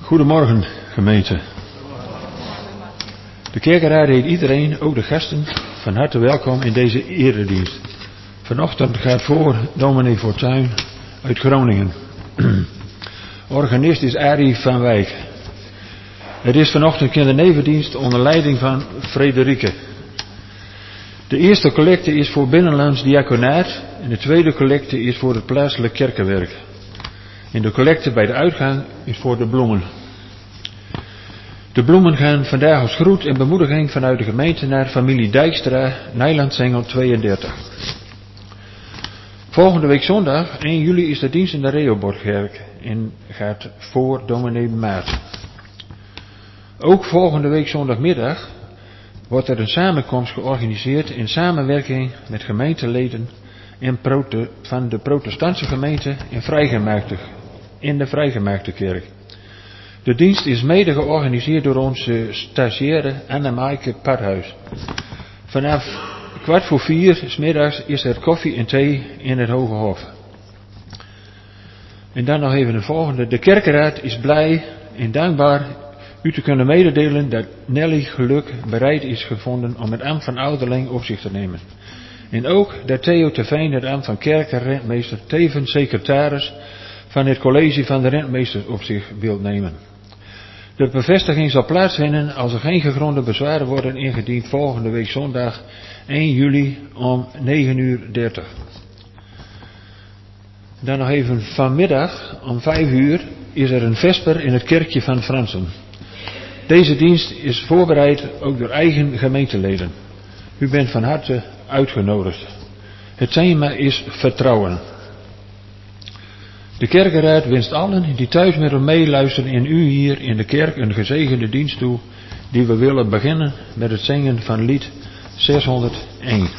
Goedemorgen, gemeente. De kerkenraad heet iedereen, ook de gasten, van harte welkom in deze eredienst. Vanochtend gaat voor dominee Fortuyn uit Groningen. Organist is Arie van Wijk. Het is vanochtend kindernevendienst onder leiding van Frederike. De eerste collecte is voor binnenlands diaconaat en de tweede collecte is voor het plaatselijk kerkenwerk. En de collecte bij de uitgang is voor de bloemen. De bloemen gaan vandaag als groet en bemoediging vanuit de gemeente naar familie Dijkstra, Nijlandsengel 32. Volgende week zondag, 1 juli, is de dienst in de Rehoborgkerk en gaat voor dominee Maat. Ook volgende week zondagmiddag wordt er een samenkomst georganiseerd in samenwerking met gemeenteleden van de protestantse gemeente in de vrijgemaakte kerk. De dienst is mede georganiseerd door onze stagiaire Anne-Maaike Parhuis. Vanaf 3:15 's middags is er koffie en thee in het Hoge Hof. En dan nog even de volgende. De kerkenraad is blij en dankbaar u te kunnen mededelen dat Nelly Geluk bereid is gevonden om het ambt van ouderling op zich te nemen. En ook dat Theo Terveen het ambt van kerkenrentmeester, tevens secretaris van het college van de rentmeesters, op zich wil nemen. De bevestiging zal plaatsvinden als er geen gegronde bezwaren worden ingediend volgende week zondag 1 juli om 9:30. Dan nog even vanmiddag om 5:00 is er een vesper in het kerkje van Fransen. Deze dienst is voorbereid ook door eigen gemeenteleden. U bent van harte uitgenodigd. Het thema is vertrouwen. De kerkenraad wenst allen die thuis met ons meeluisteren en u hier in de kerk een gezegende dienst toe, die we willen beginnen met het zingen van lied 601.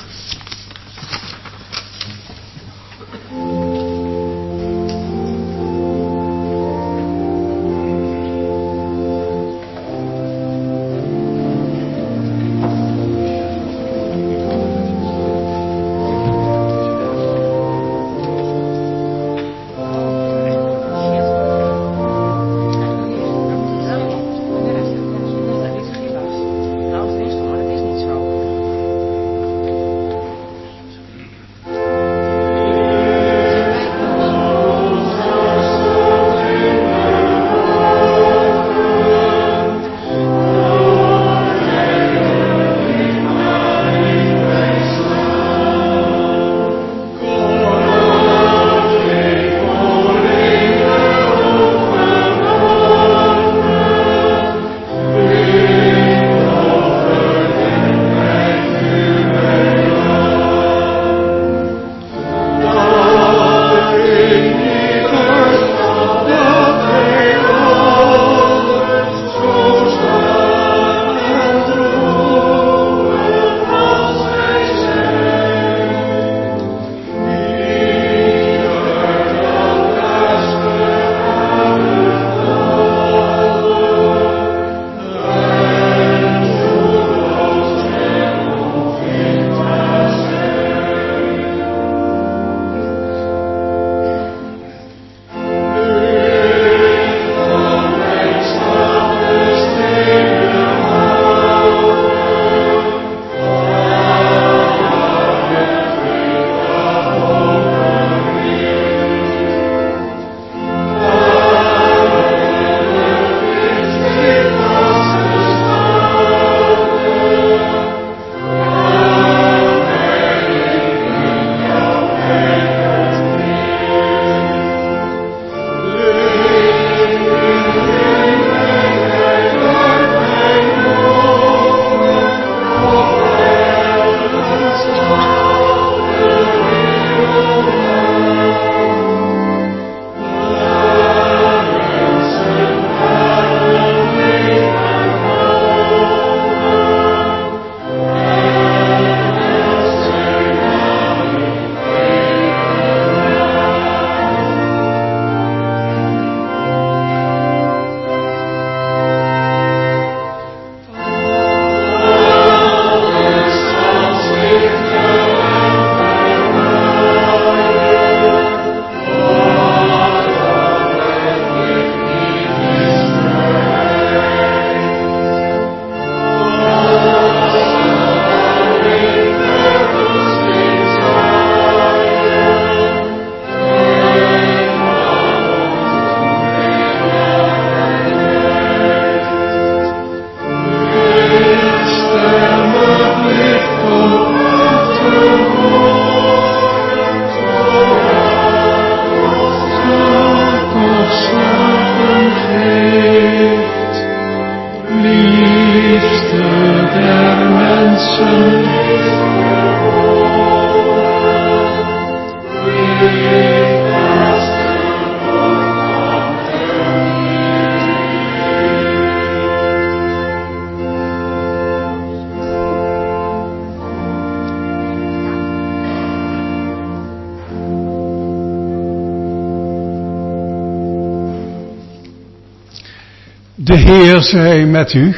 De Heer zij met u.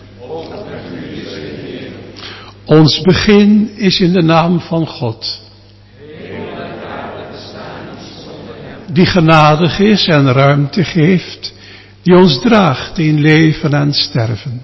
Ons begin is in de naam van God, die genadig is en ruimte geeft, die ons draagt in leven en sterven.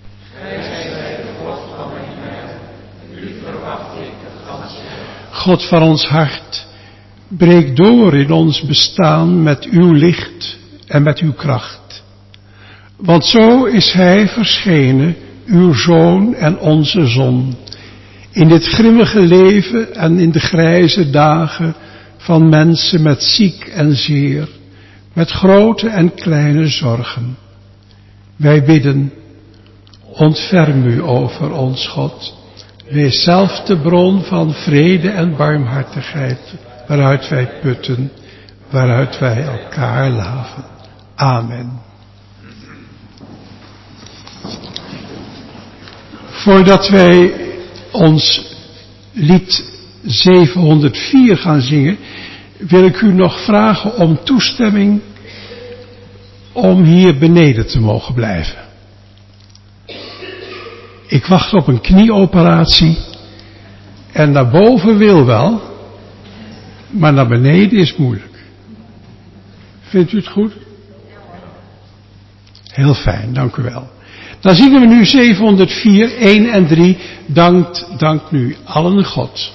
God van ons hart, breek door in ons bestaan met uw licht en met uw kracht. Want zo is Hij verschenen, uw Zoon en onze zon, in dit grimmige leven en in de grijze dagen van mensen met ziek en zeer, met grote en kleine zorgen. Wij bidden, ontferm u over ons God. Wees zelf de bron van vrede en barmhartigheid, waaruit wij putten, waaruit wij elkaar laven. Amen. Voordat wij ons lied 704 gaan zingen, wil ik u nog vragen om toestemming om hier beneden te mogen blijven. Ik wacht op een knieoperatie en naar boven wil wel, maar naar beneden is moeilijk. Vindt u het goed? Heel fijn, dank u wel. Dan zingen we nu 704, 1 en 3. Dankt nu allen God.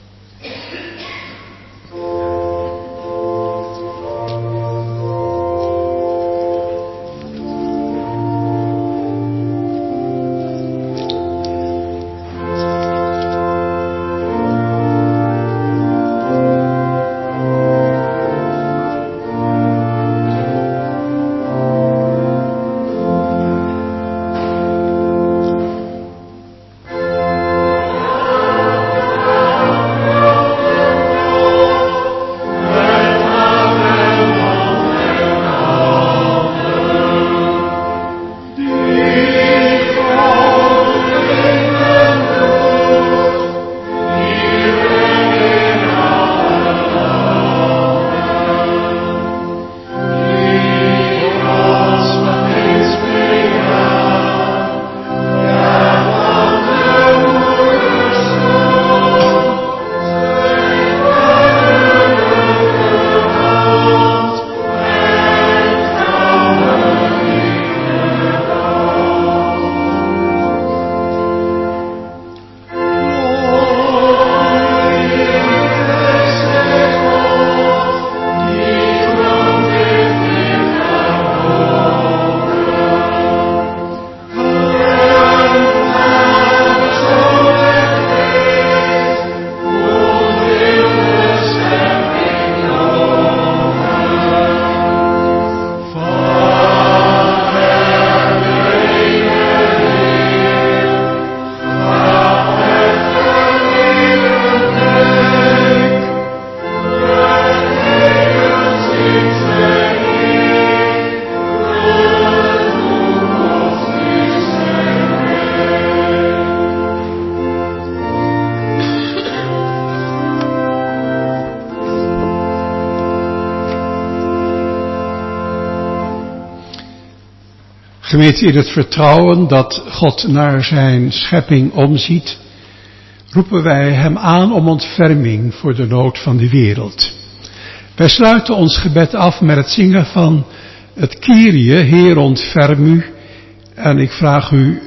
Gemeente, in het vertrouwen dat God naar zijn schepping omziet, roepen wij hem aan om ontferming voor de nood van de wereld. Wij sluiten ons gebed af met het zingen van het Kyrie, Heer ontferm u. En ik vraag u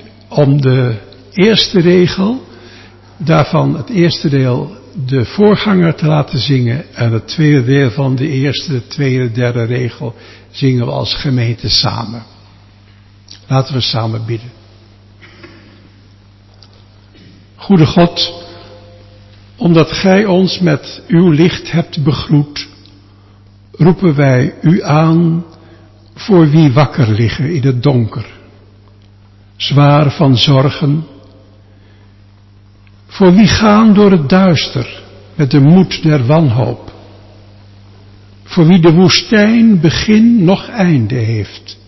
om de eerste regel, daarvan het eerste deel de voorganger te laten zingen. En het tweede deel van de eerste, tweede, derde regel zingen we als gemeente samen. Laten we samen bidden. Goede God, omdat Gij ons met uw licht hebt begroet, roepen wij u aan voor wie wakker liggen in het donker, zwaar van zorgen, voor wie gaan door het duister met de moed der wanhoop, voor wie de woestijn begin noch einde heeft.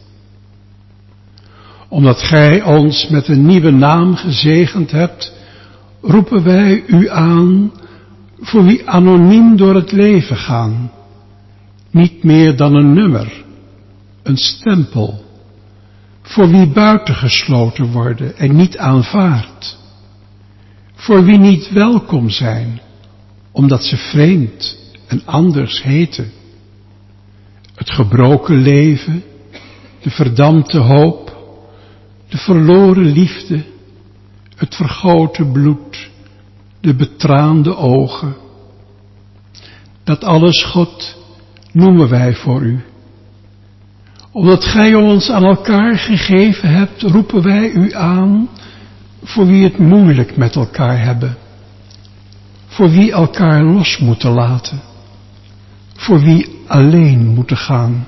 Omdat Gij ons met een nieuwe naam gezegend hebt, roepen wij u aan voor wie anoniem door het leven gaan, niet meer dan een nummer, een stempel, voor wie buitengesloten worden en niet aanvaard, voor wie niet welkom zijn, omdat ze vreemd en anders heten. Het gebroken leven, de verdampte hoop, de verloren liefde, het vergoten bloed, de betraande ogen. Dat alles, God, noemen wij voor u. Omdat gij ons aan elkaar gegeven hebt, roepen wij u aan voor wie het moeilijk met elkaar hebben. Voor wie elkaar los moeten laten. Voor wie alleen moeten gaan.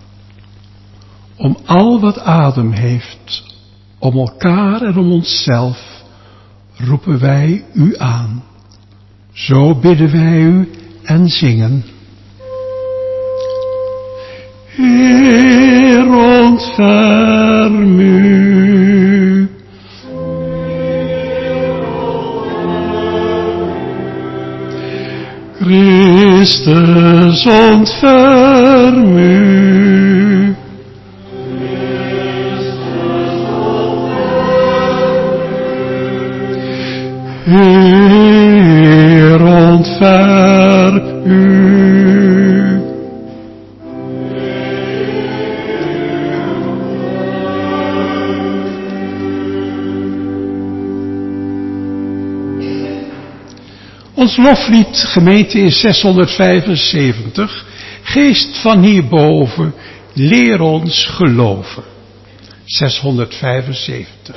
Om al wat adem heeft, om elkaar en om onszelf, roepen wij u aan. Zo bidden wij u en zingen. Heer, ontferm u. Christus, ontferm u. Heer, ontferm u. Ons loflied, gemeente, is 675. Geest van hierboven, leer ons geloven. 675.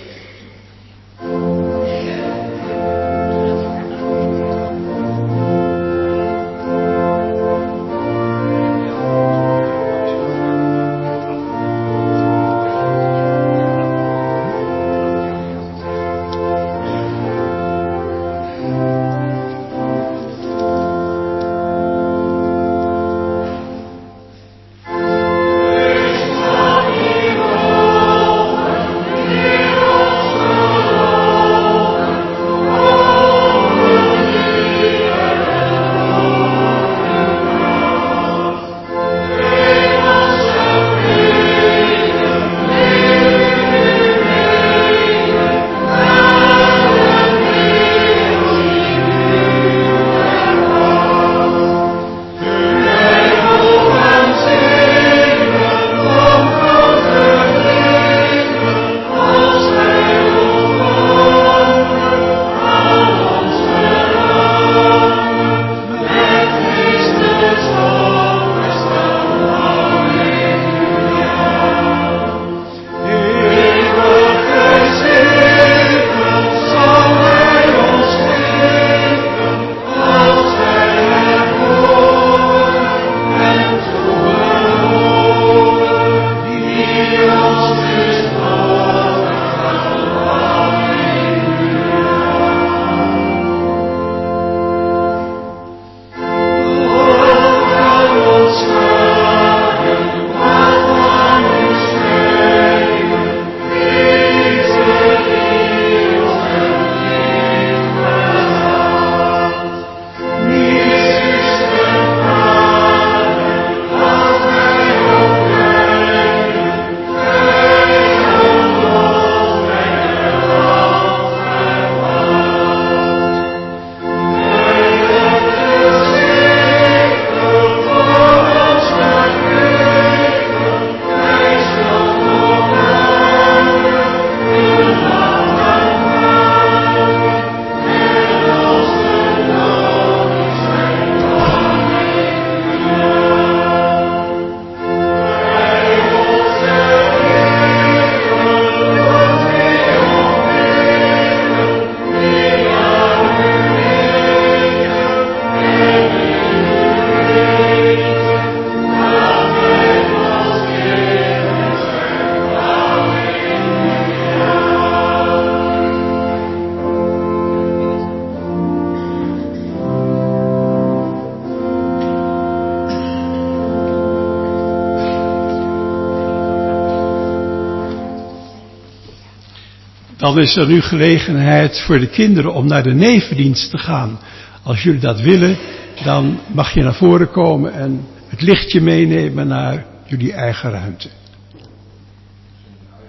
Dan is er nu gelegenheid voor de kinderen om naar de nevendienst te gaan. Als jullie dat willen, dan mag je naar voren komen en het lichtje meenemen naar jullie eigen ruimte.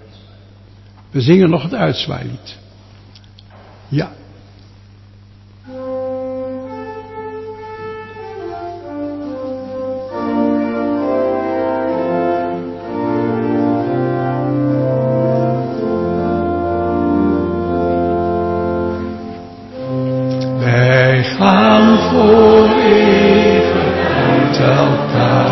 We zingen nog het uitzwaailied. Ja. Wij gaan voor eeuwig uit elkaar.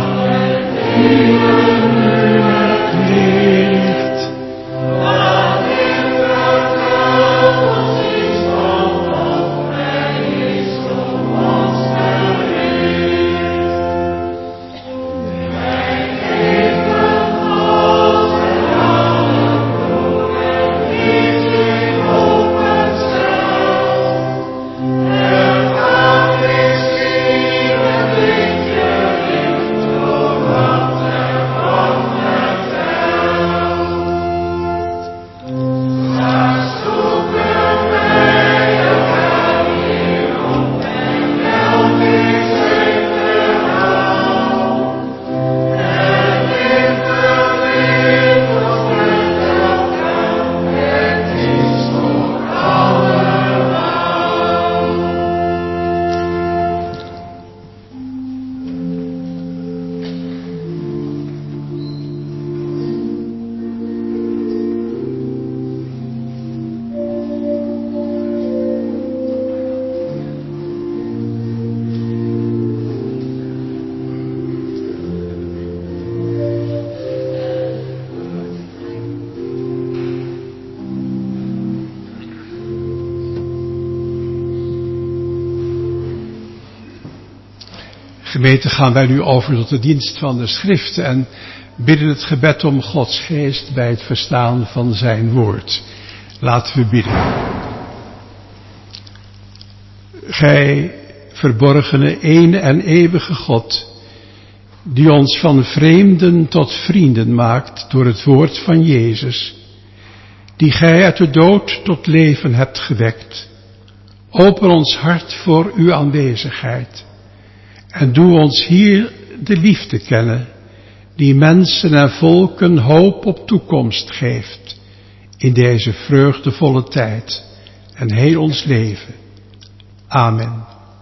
Gemeente, gaan wij nu over tot de dienst van de Schrift en bidden het gebed om Gods geest bij het verstaan van zijn woord. Laten we bidden. Gij verborgene, ene en eeuwige God, die ons van vreemden tot vrienden maakt door het woord van Jezus, die gij uit de dood tot leven hebt gewekt, open ons hart voor uw aanwezigheid. En doe ons hier de liefde kennen, die mensen en volken hoop op toekomst geeft, in deze vreugdevolle tijd en heel ons leven. Amen.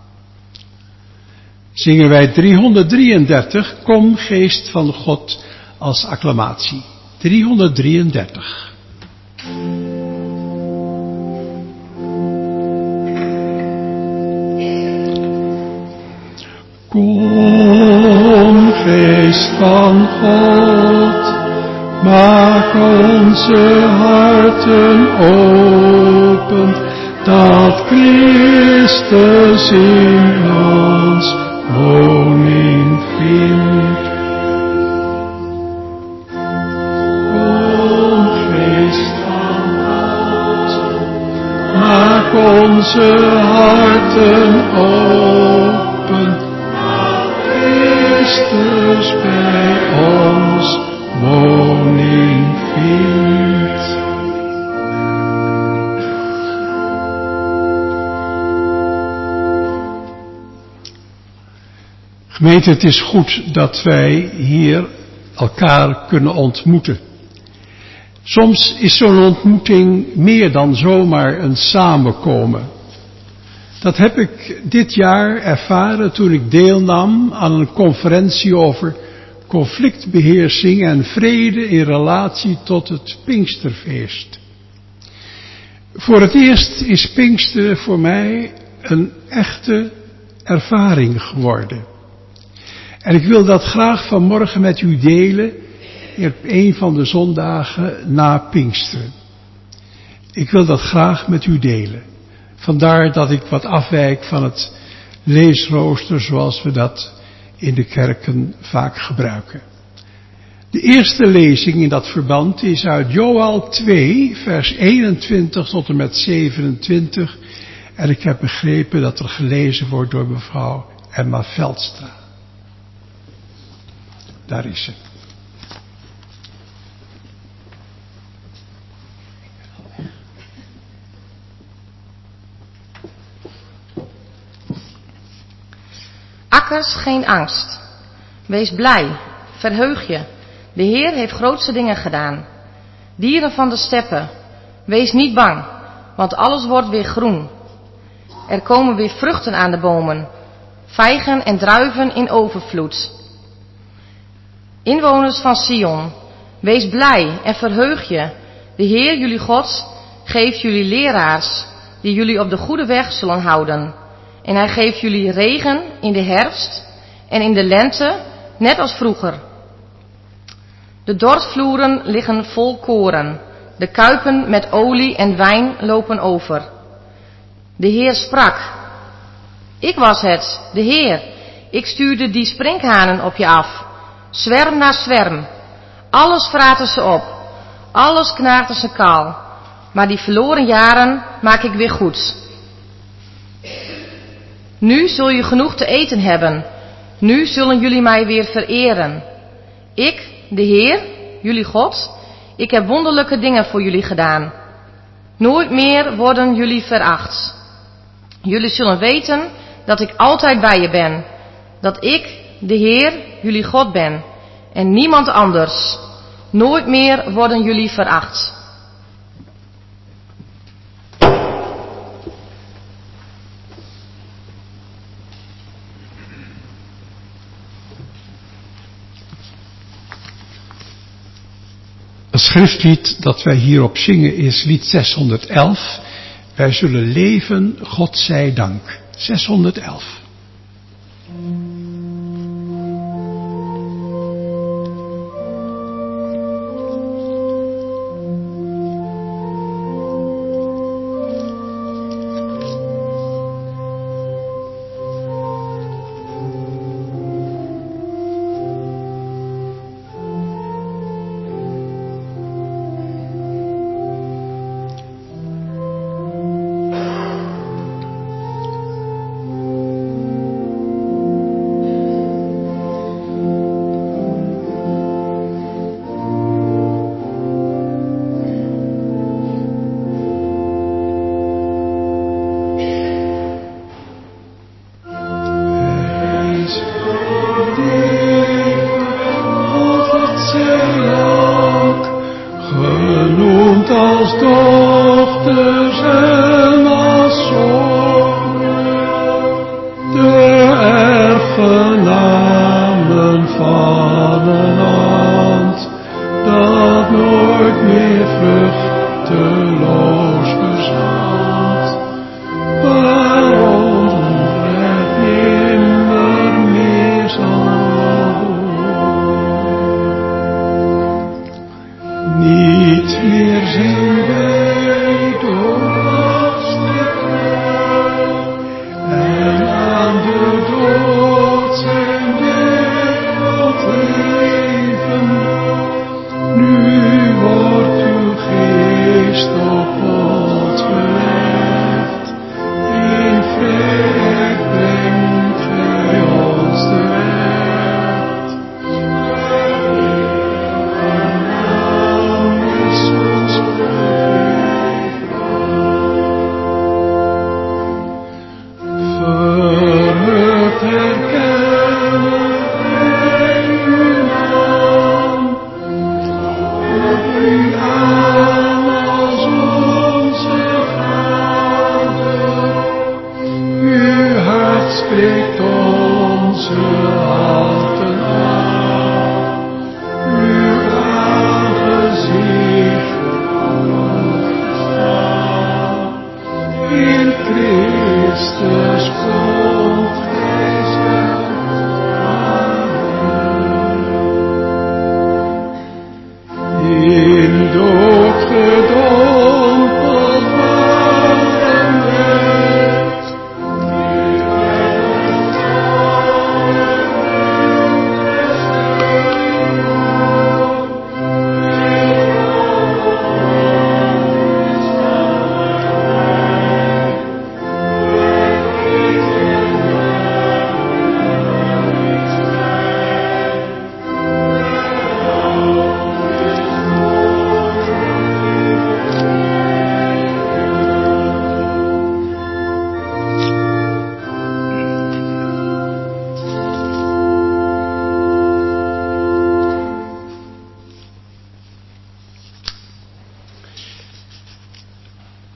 Zingen wij 333, Kom Geest van God, als acclamatie. 333. Kom, Geest van God, maak onze harten open, dat Christus in ons woning vindt. Kom, Geest van God, maak onze harten open, Christus bij ons woning vindt. Gemeente, het is goed dat wij hier elkaar kunnen ontmoeten. Soms is zo'n ontmoeting meer dan zomaar een samenkomen. Dat heb ik dit jaar ervaren toen ik deelnam aan een conferentie over conflictbeheersing en vrede in relatie tot het Pinksterfeest. Voor het eerst is Pinksteren voor mij een echte ervaring geworden. En ik wil dat graag vanmorgen met u delen op een van de zondagen na Pinksteren. Ik wil dat graag met u delen. Vandaar dat ik wat afwijk van het leesrooster zoals we dat in de kerken vaak gebruiken. De eerste lezing in dat verband is uit Joël 2, vers 21 tot en met 27. En ik heb begrepen dat er gelezen wordt door mevrouw Emma Veldstra. Daar is ze. Akkers, geen angst. Wees blij, verheug je. De Heer heeft grootste dingen gedaan. Dieren van de steppen, Wees niet bang, want alles wordt weer groen. Er komen weer vruchten aan de bomen, vijgen en druiven in overvloed. Inwoners van Sion, wees blij en verheug je. De Heer, jullie God, geeft jullie leraars, die jullie op de goede weg zullen houden. En hij geeft jullie regen in de herfst en in de lente, net als vroeger. De dorpsvloeren liggen vol koren, de kuipen met olie en wijn lopen over. De Heer sprak, ik was het, de Heer, ik stuurde die sprinkhanen op je af, zwerm na zwerm, alles vraten ze op, alles knaagden ze kaal, maar die verloren jaren maak ik weer goed. Nu zul je genoeg te eten hebben, nu zullen jullie mij weer vereren. Ik, de Heer, jullie God, ik heb wonderlijke dingen voor jullie gedaan. Nooit meer worden jullie veracht. Jullie zullen weten dat ik altijd bij je ben, dat ik, de Heer, jullie God ben en niemand anders. Nooit meer worden jullie veracht. Het schriftlied dat wij hierop zingen is lied 611. Wij zullen leven, God zij dank. 611.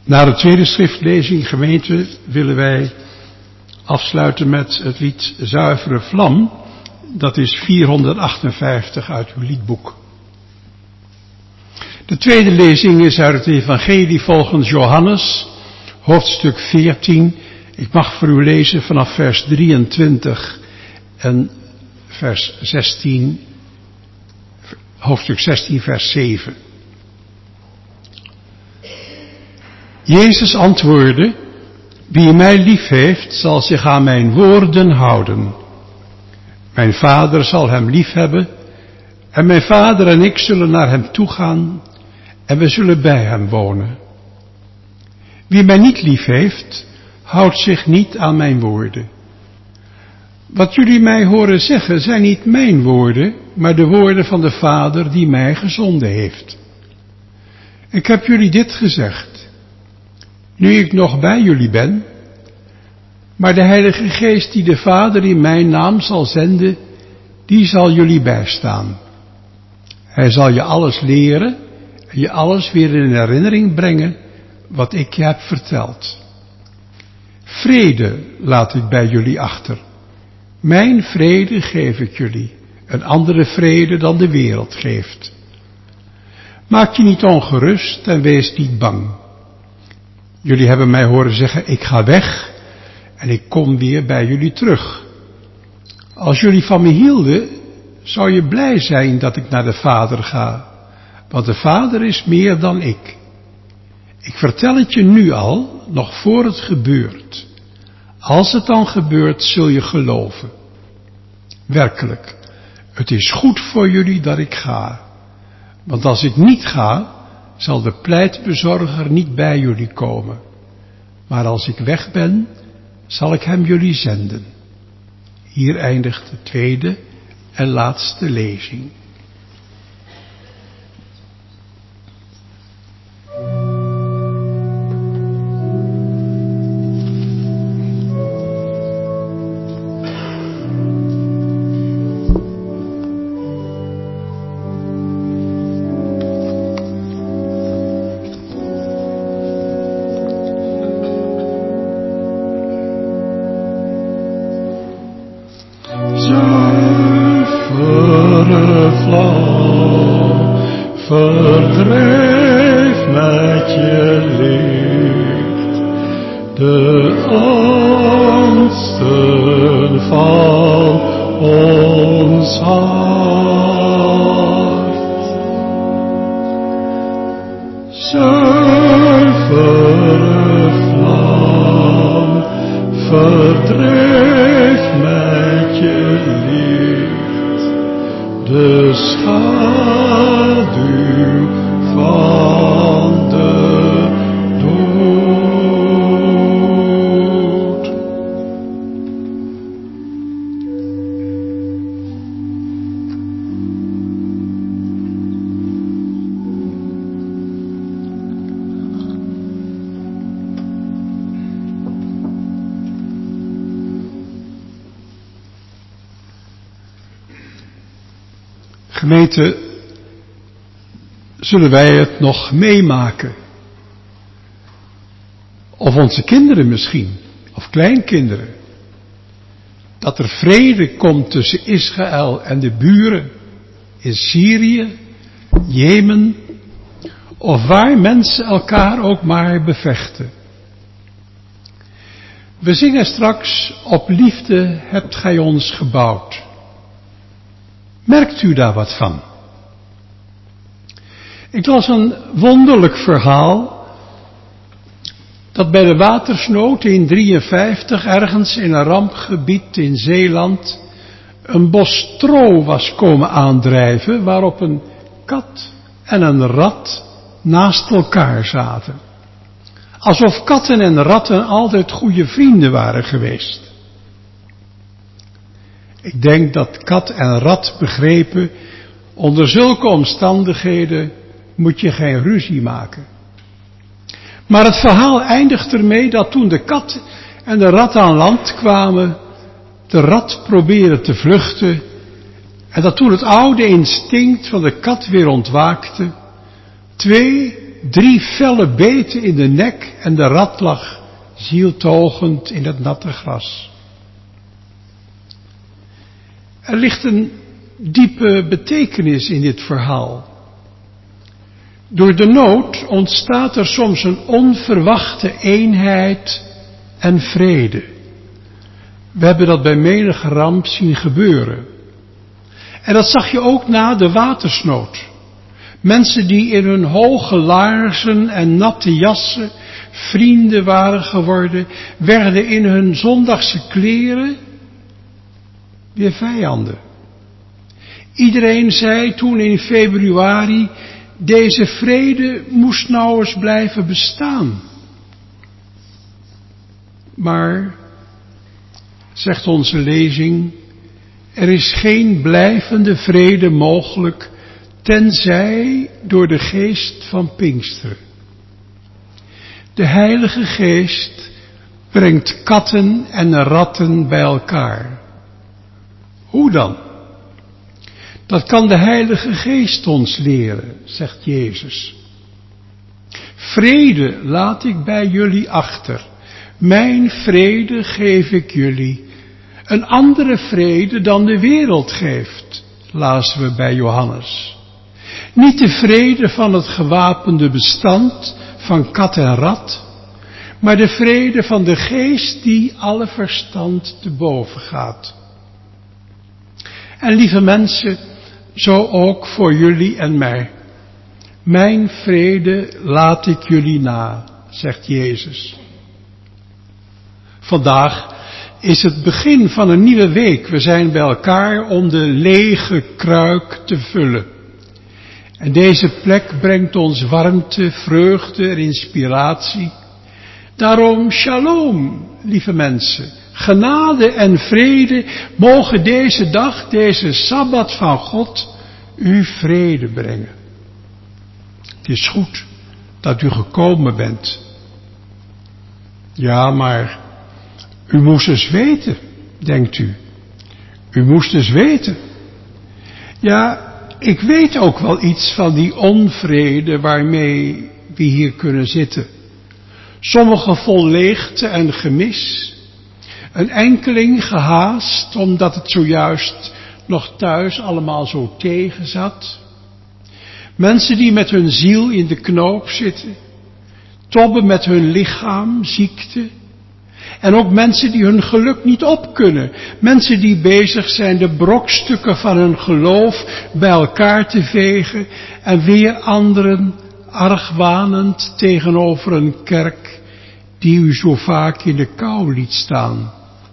Na de tweede schriftlezing, gemeente, willen wij afsluiten met het lied Zuivere Vlam. Dat is 458 uit uw liedboek. De tweede lezing is uit het evangelie volgens Johannes, hoofdstuk 14. Ik mag voor u lezen vanaf vers 23 en vers 16, hoofdstuk 16, vers 7. Jezus antwoordde: wie mij lief heeft, zal zich aan mijn woorden houden. Mijn Vader zal hem lief hebben, en mijn Vader en ik zullen naar hem toe gaan, en we zullen bij hem wonen. Wie mij niet lief heeft, houdt zich niet aan mijn woorden. Wat jullie mij horen zeggen, zijn niet mijn woorden, maar de woorden van de Vader die mij gezonden heeft. Ik heb jullie dit gezegd, nu ik nog bij jullie ben, maar de Heilige Geest die de Vader in mijn naam zal zenden, die zal jullie bijstaan. Hij zal je alles leren en je alles weer in herinnering brengen wat ik je heb verteld. Vrede laat ik bij jullie achter. Mijn vrede geef ik jullie, een andere vrede dan de wereld geeft. Maak je niet ongerust en wees niet bang. Jullie hebben mij horen zeggen, ik ga weg en ik kom weer bij jullie terug. Als jullie van me hielden, zou je blij zijn dat ik naar de Vader ga, want de Vader is meer dan ik. Ik vertel het je nu al, nog voor het gebeurt. Als het dan gebeurt, zul je geloven. Werkelijk, het is goed voor jullie dat ik ga. Want als ik niet ga, zal de pleitbezorger niet bij jullie komen. Maar als ik weg ben, zal ik hem jullie zenden. Hier eindigt de tweede en laatste lezing. Verdrijf met je licht de angsten van ons hart. Zuivere vlam, verdrijf met je licht de schaduw van de dood. Gemeente, zullen wij het nog meemaken? Of onze kinderen misschien, of kleinkinderen. Dat er vrede komt tussen Israël en de buren in Syrië, Jemen, of waar mensen elkaar ook maar bevechten. We zingen straks, op liefde hebt gij ons gebouwd. Merkt u daar wat van? Ik las een wonderlijk verhaal dat bij de watersnood in 1953 ergens in een rampgebied in Zeeland een bos stro was komen aandrijven waarop een kat en een rat naast elkaar zaten. Alsof katten en ratten altijd goede vrienden waren geweest. Ik denk dat kat en rat begrepen, onder zulke omstandigheden moet je geen ruzie maken. Maar het verhaal eindigt ermee dat toen de kat en de rat aan land kwamen, de rat probeerde te vluchten en dat toen het oude instinct van de kat weer ontwaakte, 2 3 felle beten in de nek en de rat lag zieltogend in het natte gras. Er ligt een diepe betekenis in dit verhaal. Door de nood ontstaat er soms een onverwachte eenheid en vrede. We hebben dat bij menige ramp zien gebeuren. En dat zag je ook na de watersnood. Mensen die in hun hoge laarzen en natte jassen vrienden waren geworden, werden in hun zondagse kleren weer vijanden. Iedereen zei toen in februari, deze vrede moest nou eens blijven bestaan. Maar, zegt onze lezing, er is geen blijvende vrede mogelijk, tenzij door de geest van Pinksteren. De Heilige Geest brengt katten en ratten bij elkaar. Hoe dan? Dat kan de Heilige Geest ons leren, zegt Jezus. Vrede laat ik bij jullie achter. Mijn vrede geef ik jullie. Een andere vrede dan de wereld geeft, lazen we bij Johannes. Niet de vrede van het gewapende bestand van kat en rat, maar de vrede van de geest die alle verstand te boven gaat. En lieve mensen, zo ook voor jullie en mij. Mijn vrede laat ik jullie na, zegt Jezus. Vandaag is het begin van een nieuwe week. We zijn bij elkaar om de lege kruik te vullen. En deze plek brengt ons warmte, vreugde en inspiratie. Daarom shalom, lieve mensen. Genade en vrede mogen deze dag, deze Sabbat van God, u vrede brengen. Het is goed dat u gekomen bent. Ja, maar u moest eens weten, denkt u. U moest eens weten. Ja, ik weet ook wel iets van die onvrede waarmee we hier kunnen zitten. Sommige vol leegte en gemis. Een enkeling gehaast omdat het zojuist nog thuis allemaal zo tegen zat. Mensen die met hun ziel in de knoop zitten. Tobben met hun lichaam, ziekte. En ook mensen die hun geluk niet op kunnen. Mensen die bezig zijn de brokstukken van hun geloof bij elkaar te vegen. En weer anderen argwanend tegenover een kerk die u zo vaak in de kou liet staan.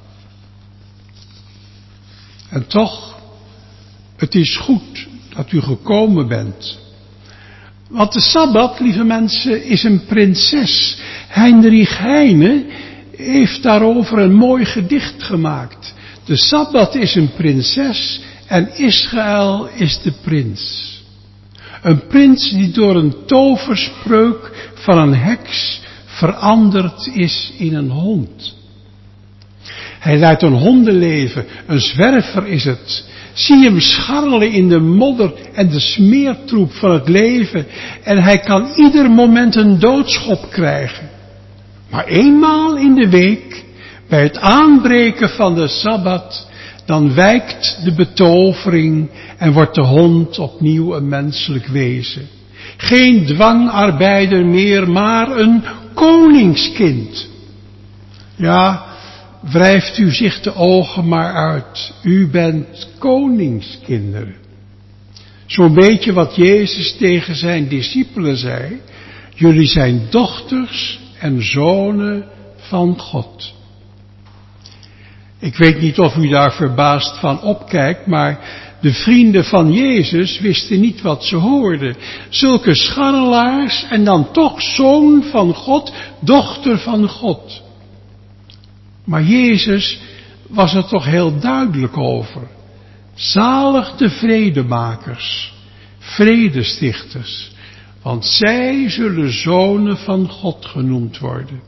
En toch, het is goed dat u gekomen bent. Want de Sabbat, lieve mensen, is een prinses. Heinrich Heine heeft daarover een mooi gedicht gemaakt. De Sabbat is een prinses en Israël is de prins. Een prins die door een toverspreuk van een heks veranderd is in een hond. Hij leidt een hondenleven, een zwerver is het. Zie hem scharrelen in de modder en de smeertroep van het leven en hij kan ieder moment een doodschop krijgen. Maar eenmaal in de week, bij het aanbreken van de Sabbat, dan wijkt de betovering en wordt de hond opnieuw een menselijk wezen. Geen dwangarbeider meer, maar een koningskind. Ja, wrijft u zich de ogen maar uit. U bent koningskinderen. Zo'n beetje wat Jezus tegen zijn discipelen zei. Jullie zijn dochters en zonen van God. Ik weet niet of u daar verbaasd van opkijkt, maar de vrienden van Jezus wisten niet wat ze hoorden. Zulke scharrelaars en dan toch zoon van God, dochter van God. Maar Jezus was er toch heel duidelijk over. Zalig de vredemakers, vredestichters, want zij zullen zonen van God genoemd worden.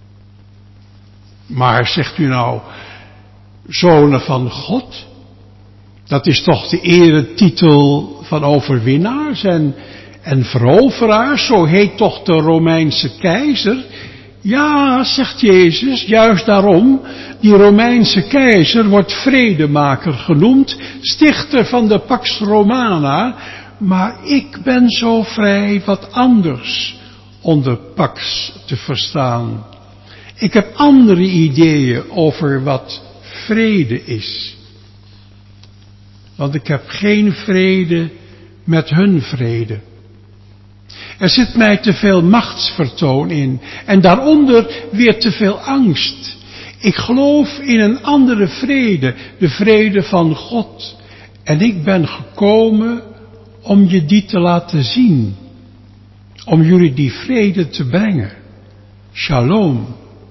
Maar zegt u nou, zonen van God? Dat is toch de eretitel van overwinnaars En veroveraar, zo heet toch de Romeinse keizer? Ja, zegt Jezus, juist daarom. Die Romeinse keizer wordt vredemaker genoemd, stichter van de Pax Romana. Maar ik ben zo vrij wat anders onder Pax te verstaan. Ik heb andere ideeën over wat vrede is. Want ik heb geen vrede met hun vrede. Er zit mij te veel machtsvertoon in en daaronder weer te veel angst. Ik geloof in een andere vrede, de vrede van God. En ik ben gekomen om je die te laten zien. Om jullie die vrede te brengen. Shalom.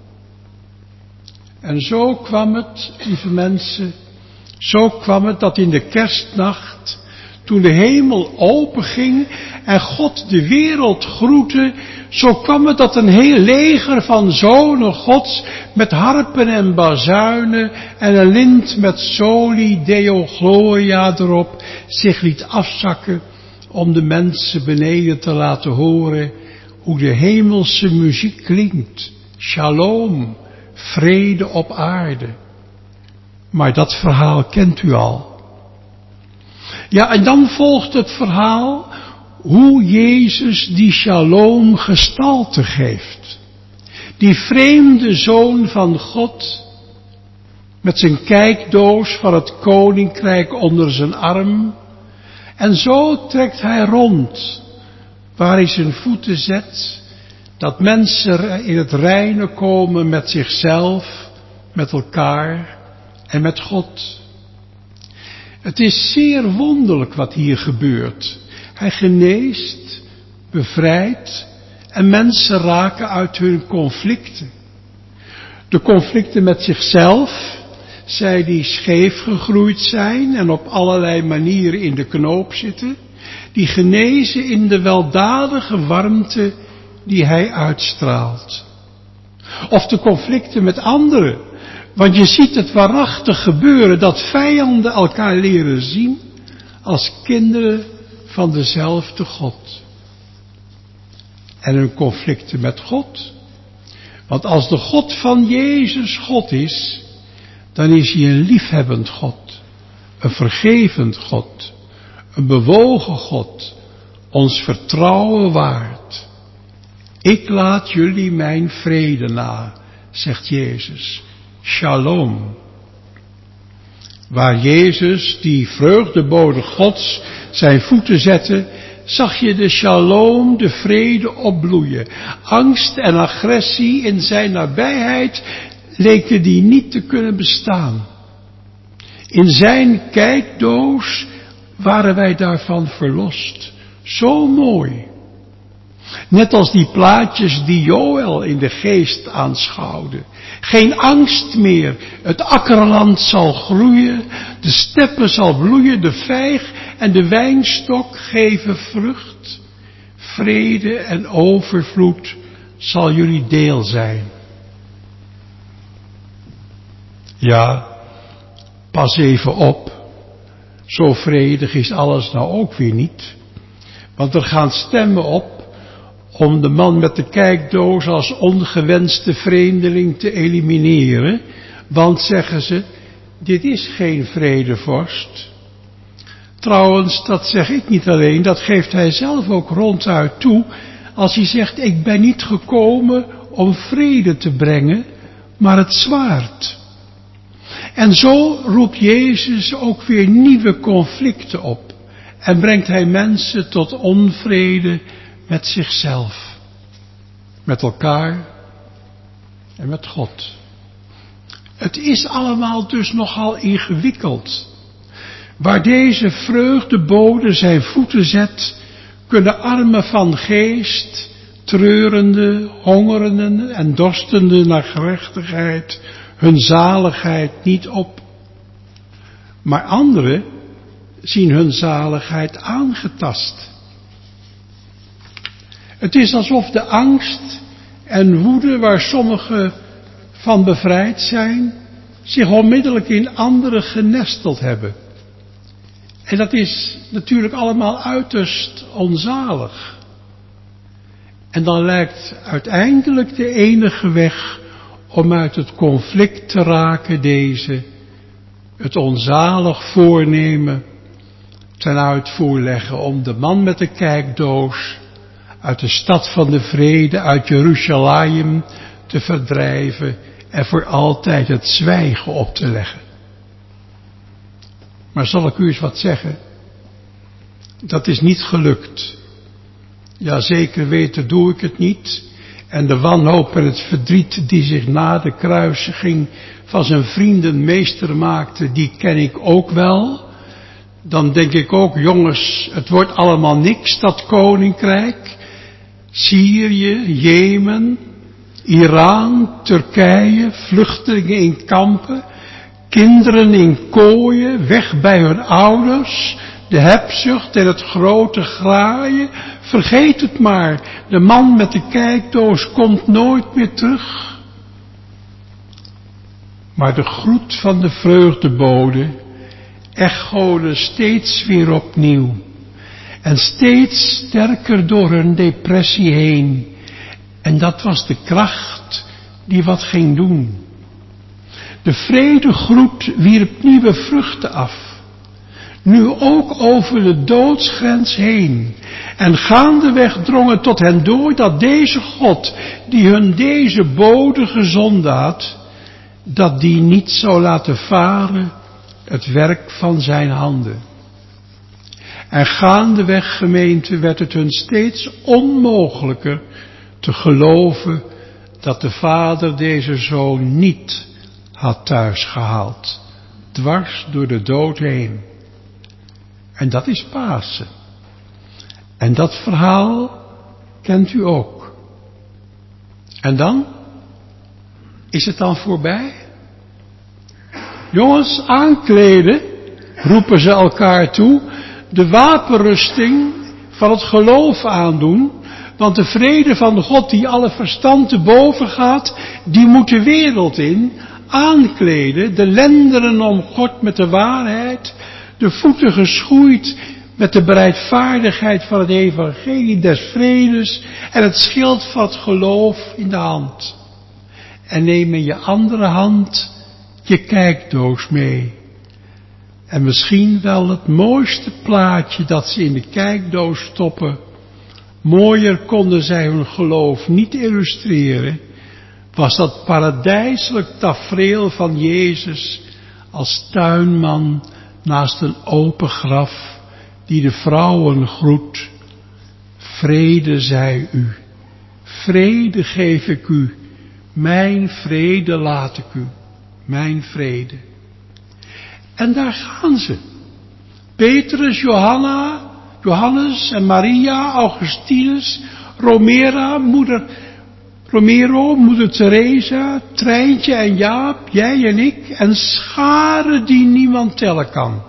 En zo kwam het, lieve mensen, zo kwam het dat in de kerstnacht, toen de hemel openging en God de wereld groette, zo kwam het dat een heel leger van zonen Gods met harpen en bazuinen en een lint met Soli Deo Gloria erop zich liet afzakken om de mensen beneden te laten horen hoe de hemelse muziek klinkt. Shalom, vrede op aarde. Maar dat verhaal kent u al. Ja, en dan volgt het verhaal hoe Jezus die shalom gestalte geeft. Die vreemde zoon van God, met zijn kijkdoos van het koninkrijk onder zijn arm. En zo trekt hij rond, waar hij zijn voeten zet, dat mensen in het reine komen met zichzelf, met elkaar en met God. Het is zeer wonderlijk wat hier gebeurt. Hij geneest, bevrijdt en mensen raken uit hun conflicten. De conflicten met zichzelf, zij die scheef gegroeid zijn en op allerlei manieren in de knoop zitten, die genezen in de weldadige warmte die hij uitstraalt. Of de conflicten met anderen, want je ziet het waarachtig gebeuren dat vijanden elkaar leren zien als kinderen van dezelfde God. En hun conflicten met God. Want als de God van Jezus God is, dan is hij een liefhebbend God, een vergevend God, een bewogen God, ons vertrouwen waard. Ik laat jullie mijn vrede na, zegt Jezus. Shalom. Waar Jezus, die vreugdebode Gods, zijn voeten zette, zag je de shalom, de vrede opbloeien. Angst en agressie in zijn nabijheid leken die niet te kunnen bestaan. In zijn kijkdoos waren wij daarvan verlost. Zo mooi. Net als die plaatjes die Joël in de geest aanschouwde. Geen angst meer. Het akkerland zal groeien. De steppen zal bloeien. De vijg en de wijnstok geven vrucht. Vrede en overvloed zal jullie deel zijn. Ja, pas even op. Zo vredig is alles nou ook weer niet. Want er gaan stemmen op om de man met de kijkdoos als ongewenste vreemdeling te elimineren. Want, zeggen ze, dit is geen vredevorst. Trouwens, dat zeg ik niet alleen, dat geeft hij zelf ook ronduit toe, als hij zegt, ik ben niet gekomen om vrede te brengen, maar het zwaard. En zo roept Jezus ook weer nieuwe conflicten op en brengt hij mensen tot onvrede met zichzelf, met elkaar en met God. Het is allemaal dus nogal ingewikkeld. Waar deze vreugdebode zijn voeten zet, kunnen armen van geest, treurende, hongerenden en dorstende naar gerechtigheid, hun zaligheid niet op. Maar anderen zien hun zaligheid aangetast. Het is alsof de angst en woede waar sommigen van bevrijd zijn, zich onmiddellijk in anderen genesteld hebben. En dat is natuurlijk allemaal uiterst onzalig. En dan lijkt uiteindelijk de enige weg om uit het conflict te raken deze, het onzalig voornemen ten uitvoer leggen om de man met de kijkdoos uit de stad van de vrede, uit Jeruzalem te verdrijven en voor altijd het zwijgen op te leggen. Maar zal ik u eens wat zeggen? Dat is niet gelukt. Ja, zeker weten doe ik het niet. En de wanhoop en het verdriet die zich na de kruisiging van zijn vrienden meester maakte, die ken ik ook wel. Dan denk ik ook, jongens, het wordt allemaal niks, dat koninkrijk. Syrië, Jemen, Iran, Turkije, vluchtelingen in kampen, kinderen in kooien, weg bij hun ouders, de hebzucht en het grote graaien. Vergeet het maar, de man met de kijkdoos komt nooit meer terug. Maar de groet van de vreugdebode echode steeds weer opnieuw. En steeds sterker door hun depressie heen. En dat was de kracht die wat ging doen. De vredegroet wierp nieuwe vruchten af. Nu ook over de doodsgrens heen. En gaandeweg drongen tot hen door dat deze God, die hun deze bode gezonden had, dat die niet zou laten varen het werk van zijn handen. En gaandeweg, gemeente, werd het hun steeds onmogelijker te geloven dat de Vader deze Zoon niet had thuisgehaald, dwars door de dood heen. En dat is Pasen. En dat verhaal kent u ook. En dan? Is het dan voorbij? Jongens, aankleden, roepen ze elkaar toe, de wapenrusting van het geloof aandoen, want de vrede van God die alle verstand te boven gaat, die moet de wereld in, aankleden, de lendenen omgord met de waarheid, de voeten geschoeid met de bereidvaardigheid van het evangelie des vredes en het schild van het geloof in de hand. En neem in je andere hand je kijkdoos mee. En misschien wel het mooiste plaatje dat ze in de kijkdoos stoppen. Mooier konden zij hun geloof niet illustreren. Was dat paradijselijk tafereel van Jezus als tuinman naast een open graf die de vrouwen groet. Vrede zij u, vrede geef ik u, mijn vrede laat ik u, mijn vrede. En daar gaan ze. Petrus, Johannes en Maria, Augustinus, Romero, moeder Teresa, Treintje en Jaap, jij en ik, en scharen die niemand tellen kan.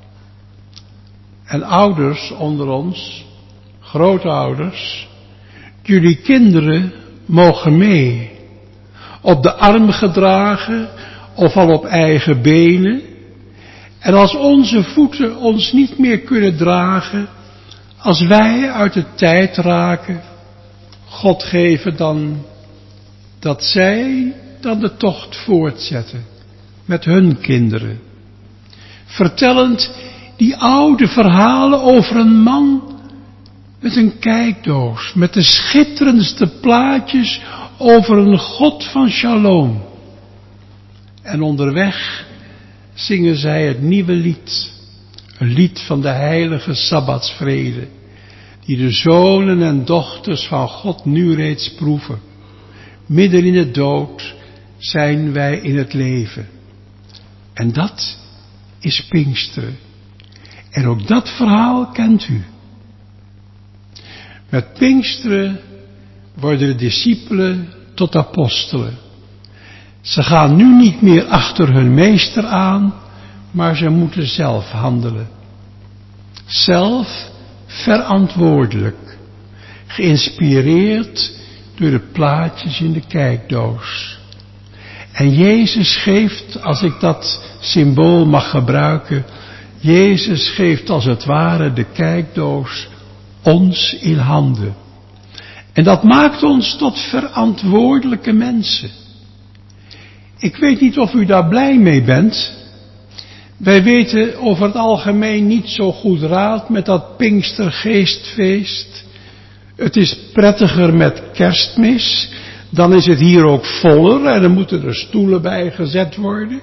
En ouders onder ons, grootouders, jullie kinderen mogen mee. Op de arm gedragen of al op eigen benen. En als onze voeten ons niet meer kunnen dragen, als wij uit de tijd raken, God geven dan dat zij dan de tocht voortzetten met hun kinderen. Vertellend die oude verhalen over een man met een kijkdoos, met de schitterendste plaatjes over een God van shalom. En onderweg zingen zij het nieuwe lied, een lied van de heilige sabbatsvrede, die de zonen en dochters van God nu reeds proeven. Midden in de dood zijn wij in het leven. En dat is Pinksteren. En ook dat verhaal kent u. Met Pinksteren worden de discipelen tot apostelen. Ze gaan nu niet meer achter hun meester aan, maar ze moeten zelf handelen. Zelf verantwoordelijk, geïnspireerd door de plaatjes in de kijkdoos. En Jezus geeft, als ik dat symbool mag gebruiken, Jezus geeft als het ware de kijkdoos ons in handen. En dat maakt ons tot verantwoordelijke mensen. Ik weet niet of u daar blij mee bent. Wij weten over het algemeen niet zo goed raad met dat Pinkstergeestfeest. Het is prettiger met Kerstmis. Dan is het hier ook voller en dan moeten er stoelen bij gezet worden.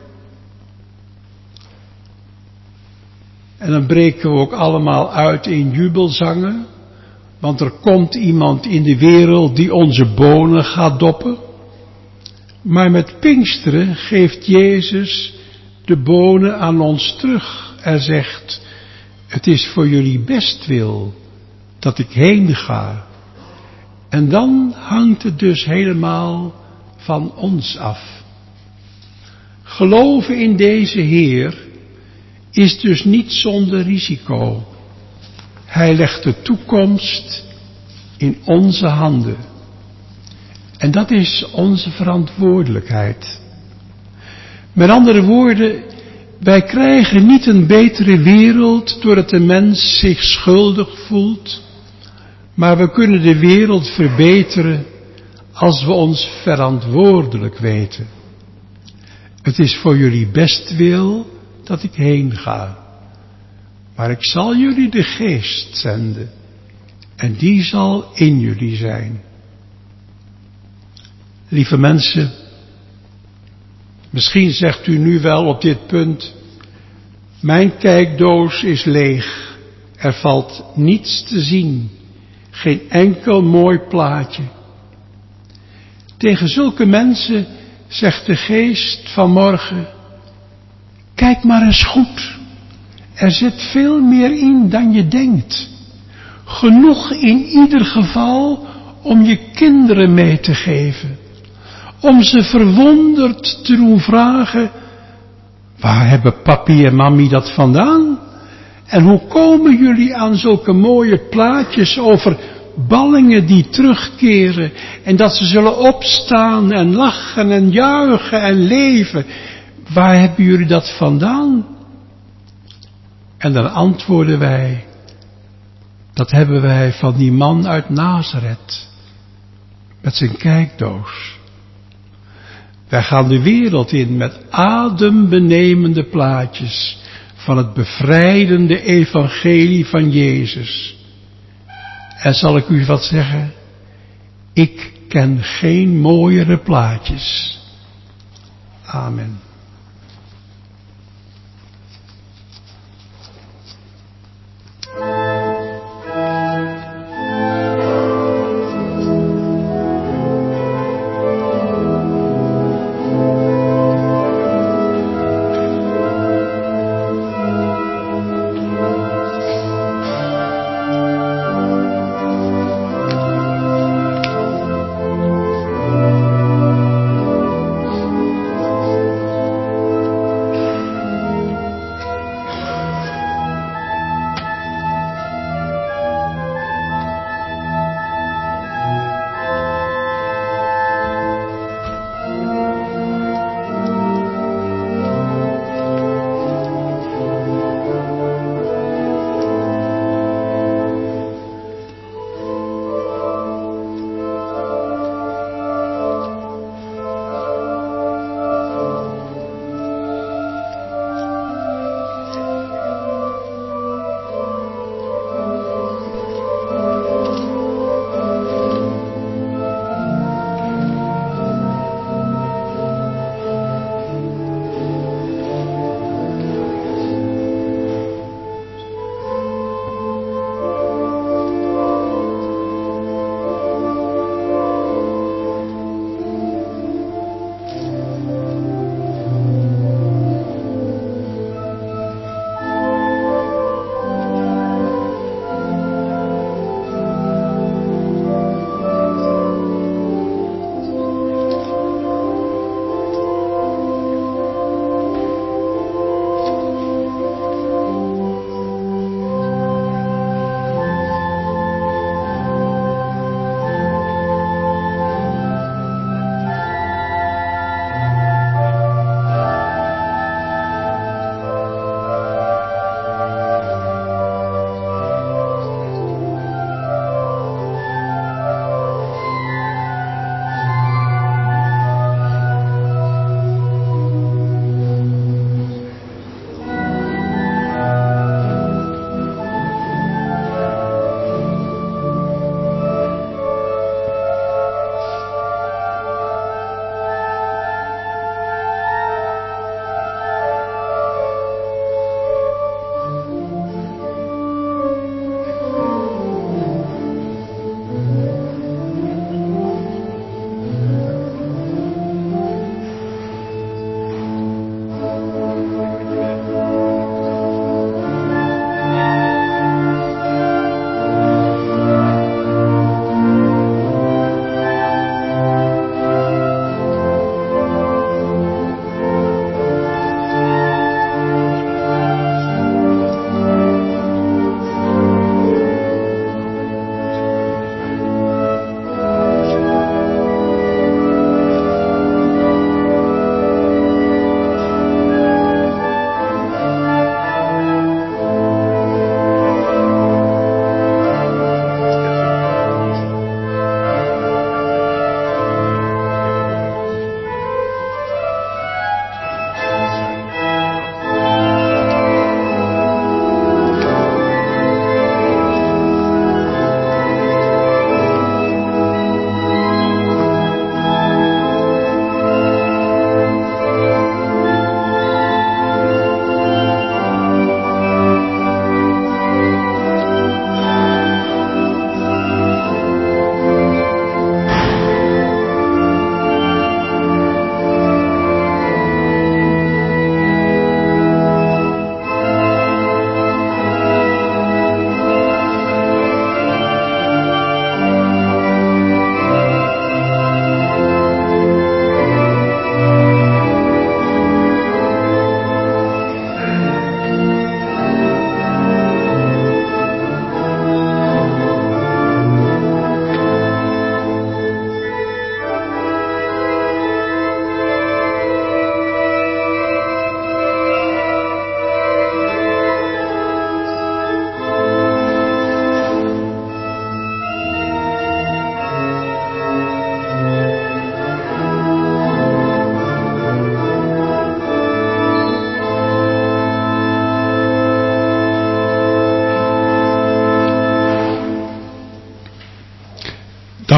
En dan breken we ook allemaal uit in jubelzangen. Want er komt iemand in de wereld die onze bonen gaat doppen. Maar met Pinksteren geeft Jezus de bonen aan ons terug. En zegt, het is voor jullie bestwil dat ik heen ga. En dan hangt het dus helemaal van ons af. Geloven in deze Heer is dus niet zonder risico. Hij legt de toekomst in onze handen. En dat is onze verantwoordelijkheid. Met andere woorden, wij krijgen niet een betere wereld doordat de mens zich schuldig voelt, maar we kunnen de wereld verbeteren als we ons verantwoordelijk weten. Het is voor jullie bestwil dat ik heen ga. Maar ik zal jullie de Geest zenden. En die zal in jullie zijn. Lieve mensen, misschien zegt u nu wel op dit punt, mijn kijkdoos is leeg. Er valt niets te zien. Geen enkel mooi plaatje. Tegen zulke mensen zegt de Geest vanmorgen, kijk maar eens goed. Er zit veel meer in dan je denkt. Genoeg in ieder geval om je kinderen mee te geven. Om ze verwonderd te doen vragen, waar hebben papi en mami dat vandaan? En hoe komen jullie aan zulke mooie plaatjes over ballingen die terugkeren en dat ze zullen opstaan en lachen en juichen en leven? Waar hebben jullie dat vandaan? En dan antwoorden wij, dat hebben wij van die man uit Nazareth, met zijn kijkdoos. Wij gaan de wereld in met adembenemende plaatjes van het bevrijdende evangelie van Jezus. En zal ik u wat zeggen? Ik ken geen mooiere plaatjes. Amen.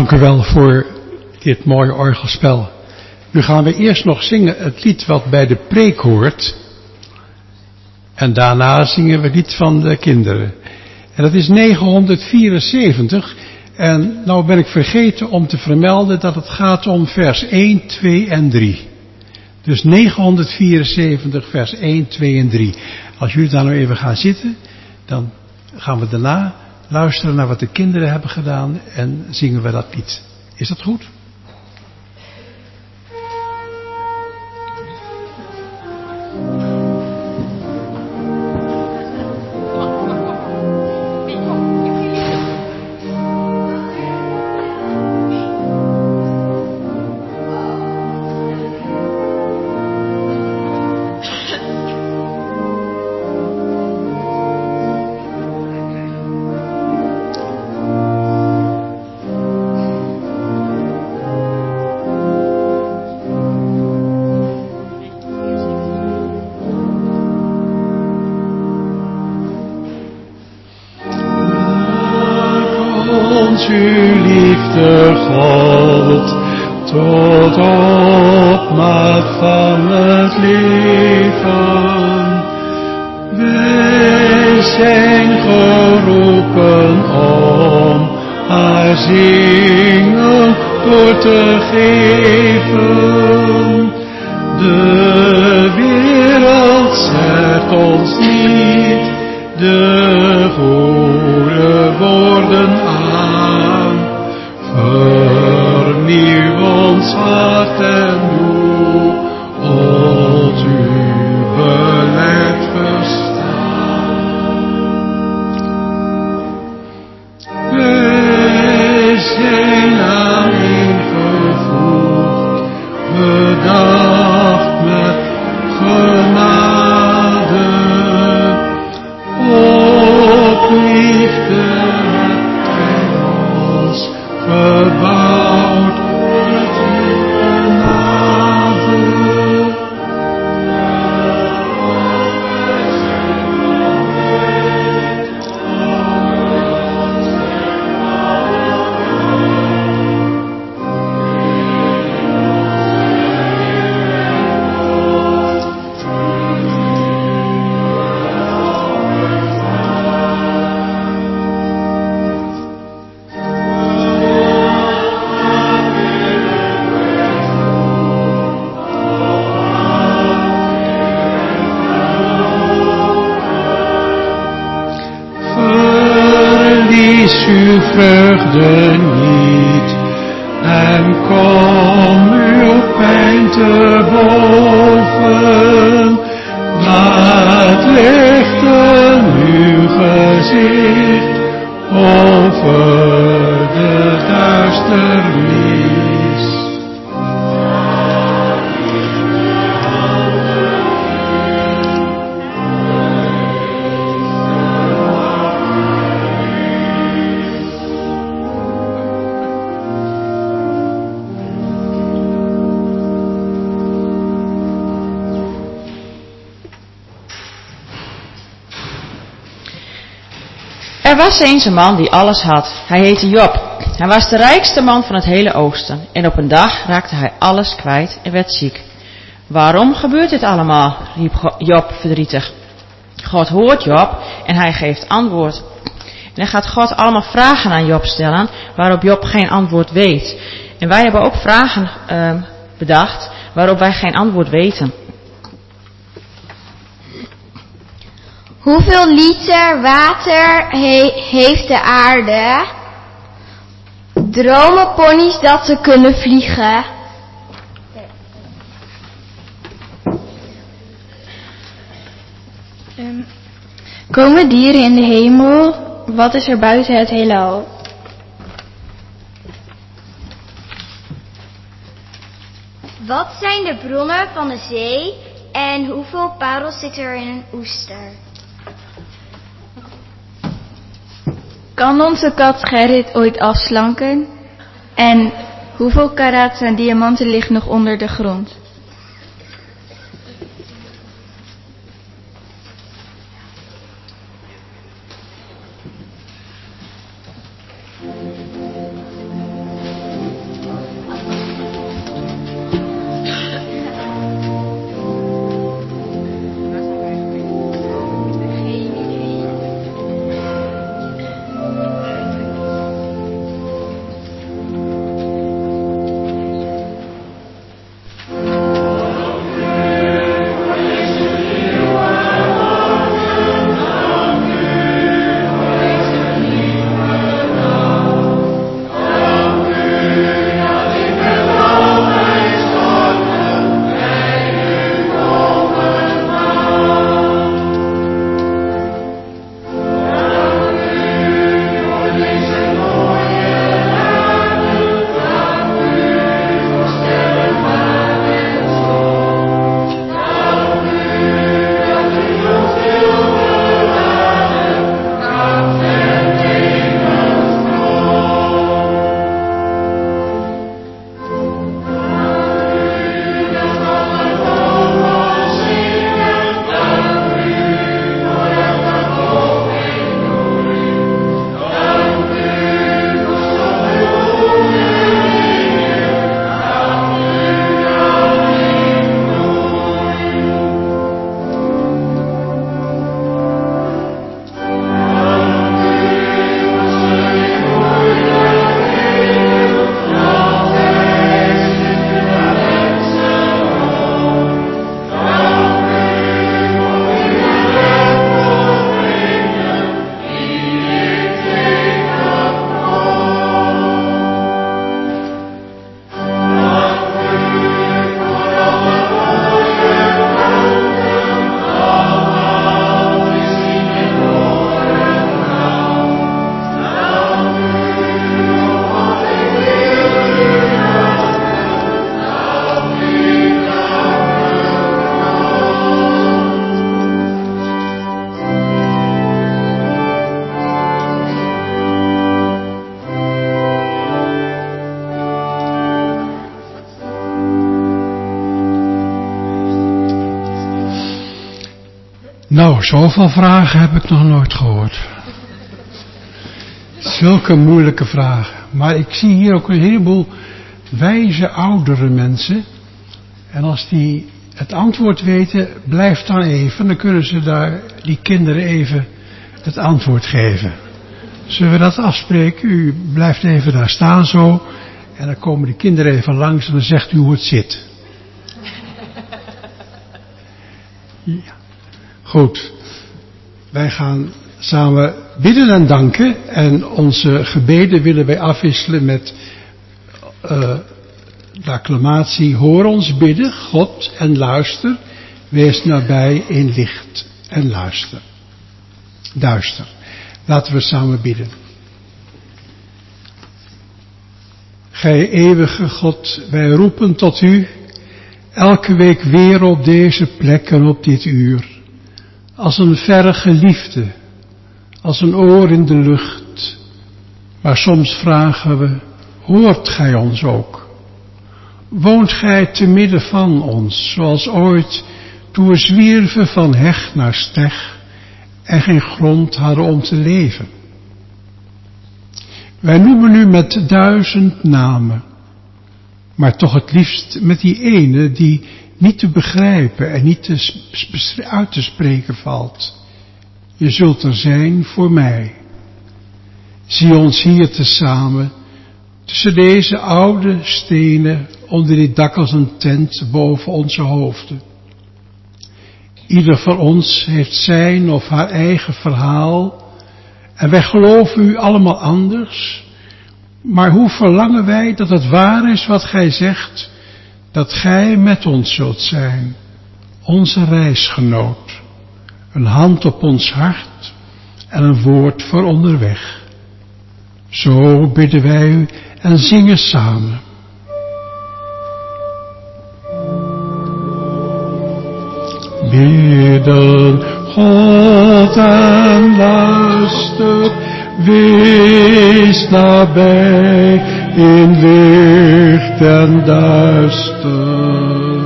Dank u wel voor dit mooie orgelspel. Nu gaan we eerst nog zingen het lied wat bij de preek hoort. En daarna zingen we het lied van de kinderen. En dat is 974. En nou ben ik vergeten om te vermelden dat het gaat om vers 1, 2 en 3. Dus 974 vers 1, 2 en 3. Als jullie daar nou even gaan zitten, dan gaan we daarna luisteren naar wat de kinderen hebben gedaan en zingen we dat lied. Is dat goed? uw liefde, God, tot opmaat van het leven. Wij zijn geroepen om haar zingen door te geven. De wereld zegt ons niet de goede woorden aan. Vernieuw ons hart en doe ons uw beleid verstaan. Wij zijn aaneengevoegd, bedacht met genade. Op liefde hebt gij ons gebouwd met uw genade. Verlies uw vreugde niet en kom uw pijn te boven. Laat lichten uw gezicht over de duisternis. Er was eens een man die alles had. Hij heette Job. Hij was de rijkste man van het hele oosten. En op een dag raakte hij alles kwijt en werd ziek. Waarom gebeurt dit allemaal? Riep Job verdrietig. God hoort Job en hij geeft antwoord. En dan gaat God allemaal vragen aan Job stellen, waarop Job geen antwoord weet. En wij hebben ook vragen bedacht, waarop wij geen antwoord weten. Hoeveel liter water heeft de aarde? Dromen ponies dat ze kunnen vliegen? Komen dieren in de hemel? Wat is er buiten het heelal? Wat zijn de bronnen van de zee? En hoeveel parels zit er in een oester? Kan onze kat Gerrit ooit afslanken? En hoeveel karaat aan diamanten ligt nog onder de grond? Nou, zoveel vragen heb ik nog nooit gehoord. Zulke moeilijke vragen. Maar ik zie hier ook een heleboel wijze oudere mensen. En als die het antwoord weten, blijf dan even. Dan kunnen ze daar die kinderen even het antwoord geven. Zullen we dat afspreken? U blijft even daar staan zo. En dan komen de kinderen even langs en dan zegt u hoe het zit. Ja. Goed. Wij gaan samen bidden en danken. En onze gebeden willen wij afwisselen met de acclamatie. Hoor ons bidden, God, en luister. Wees nabij in licht en luister. Duister. Laten we samen bidden. Gij eeuwige God, wij roepen tot u, elke week weer op deze plek en op dit uur. Als een verre geliefde, als een oor in de lucht. Maar soms vragen we, hoort gij ons ook? Woont gij te midden van ons, zoals ooit, toen we zwierven van heg naar steg en geen grond hadden om te leven? Wij noemen u met 1000 namen, maar toch het liefst met die ene die niet te begrijpen en niet uit te spreken valt. Je zult er zijn voor mij. Zie ons hier tezamen, tussen deze oude stenen, onder dit dak als een tent boven onze hoofden. Ieder van ons heeft zijn of haar eigen verhaal, en wij geloven u allemaal anders, maar hoe verlangen wij dat het waar is wat gij zegt, dat gij met ons zult zijn, onze reisgenoot, een hand op ons hart en een woord voor onderweg. Zo bidden wij u en zingen samen. Bidden, God, en luister, wees nabij in licht en duister.